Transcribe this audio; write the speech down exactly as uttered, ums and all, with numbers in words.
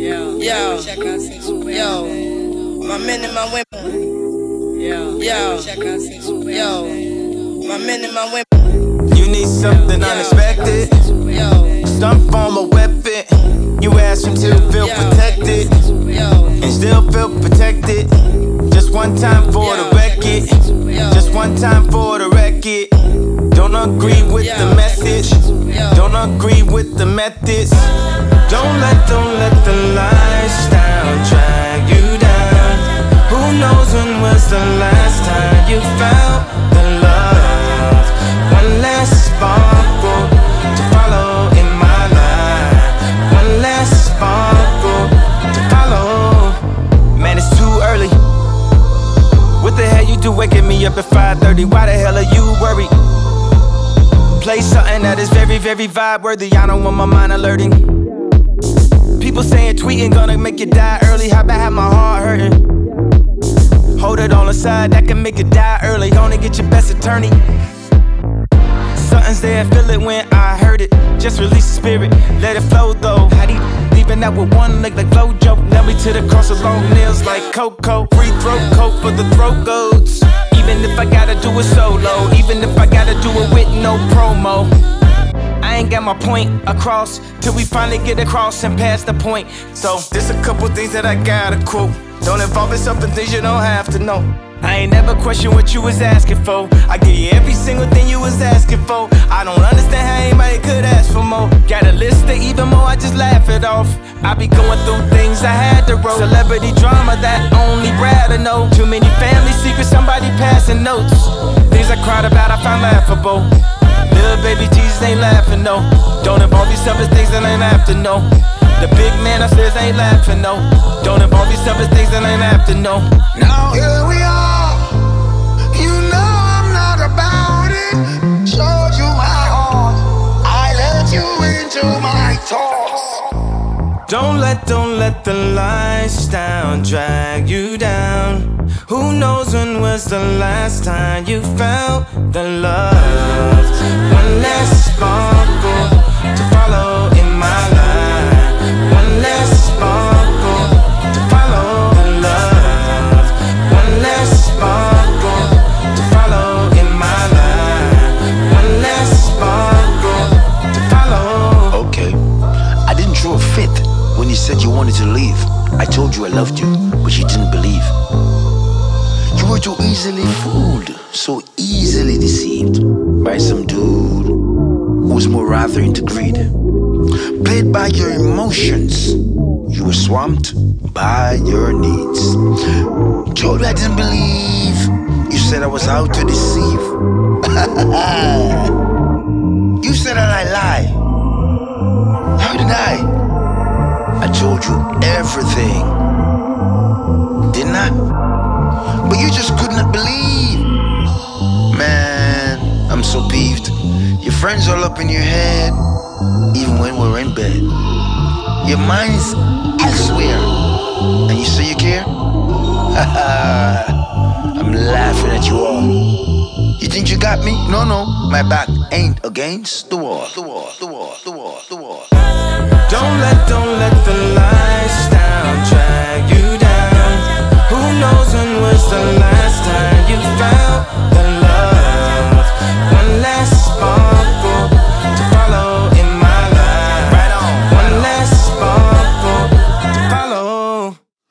Yo, yo, check out yo, my men and my women. Yo, yo, check out yo, my men and my women. You need something yo, unexpected. Yo, some form of weapon. You ask him to feel yo, protected yo, and still feel protected. Just one time for yo, the record. Just one time for the record. Don't agree with yo, the message. Don't agree with the methods. Don't let, don't let the lifestyle drag you down. Who knows when was the last time you felt the love? One last sparkle to follow in my life. One last sparkle to follow. Man, it's too early. What the hell you do waking me up at five thirty? Why the hell are you worried? Play something that is very, very vibe worthy. I don't want my mind alerting. People saying tweeting gonna make you die early. How about have my heart hurting? Hold it on the side, that can make you die early. Gonna get your best attorney. Something's there, feel it when I heard it. Just release the spirit, let it flow though. How do you leaving out with one leg like Flojo? Nail me to the cross with long nails like Coco. Free throat coat for the throat goats. Even if I gotta do it solo, even if I gotta do it with no promo. I ain't got my point across till we finally get across and pass the point. So there's a couple things that I gotta quote. Don't involve yourself in things you don't have to know. I ain't never question what you was asking for. I give you every single thing you was asking for. I don't understand how anybody could ask for more. Got a list of even more, I just laugh it off. I be going through things I had to roll. Celebrity drama that only Brad to know. Too many family secrets, somebody passing notes. Things I cried about, I found laughable. Little baby Jesus ain't laughing, no. Don't involve yourself in things that ain't have to know. The big man upstairs ain't laughing, no. Don't involve yourself in things that ain't have to know. Now here we are. You know I'm not about it. Showed you my heart. I let you into my thoughts. Don't let, don't let the lifestyle drag you down. Who knows when was the last time you felt the love? One last sparkle to follow in my life. One last sparkle to follow the love. One last sparkle to follow in my life. One last sparkle to follow. Okay, I didn't throw a fit when you said you wanted to leave. I told you I loved you, but you didn't believe. You were too easily fooled, so easily deceived by some dude who was more rather into greed. Played by your emotions, you were swamped by your needs. Told you I didn't believe, you said I was out to deceive. You said that I lie. How did I? I told you everything, didn't I? But you just could not believe. Man, I'm so peeved. Your friends all up in your head, even when we're in bed. Your mind's elsewhere, and you say you care? I'm laughing at you all. You think you got me? No, no, my back ain't against the wall. The wall, the wall, the wall, the wall. Don't let, don't